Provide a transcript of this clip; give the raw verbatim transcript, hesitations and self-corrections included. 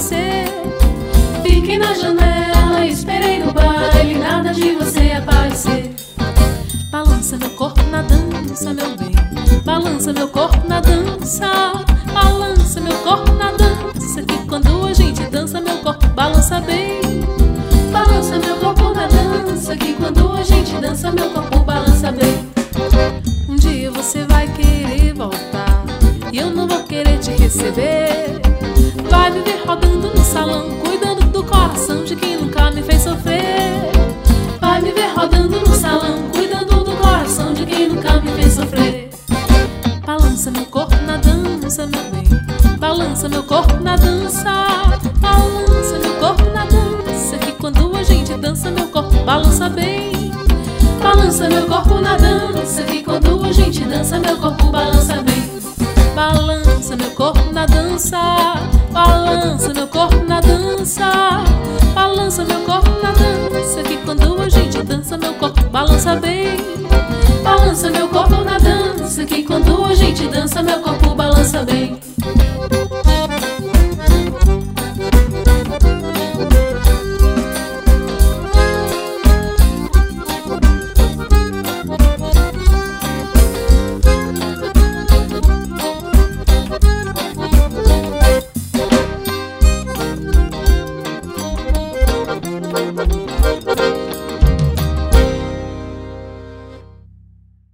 você. Fiquei na janela, esperei no baile, nada de você aparecer. Balança meu corpo na dança, meu bem. Balança meu corpo na dança. Balança meu corpo na dança, que quando a gente dança meu corpo balança bem. Balança meu corpo na dança, que quando a gente dança meu corpo balança bem. Um dia você vai querer voltar e eu não vou querer te receber. Vai me ver rodando no salão, cuidando do coração de quem nunca me fez sofrer. Vai me ver rodando no salão, cuidando do coração de quem nunca me fez sofrer. Balança meu corpo na dança, meu bem. Balança meu corpo na dança. Balança meu corpo na dança, que quando a gente dança meu corpo balança bem. Balança meu corpo na dança, que quando a gente dança meu corpo balança bem. Balança meu corpo na dança. Balança meu corpo na dança. Balança meu corpo na dança, que quando a gente dança meu corpo balança bem. Balança meu corpo na dança, que quando a gente dança meu corpo balança bem.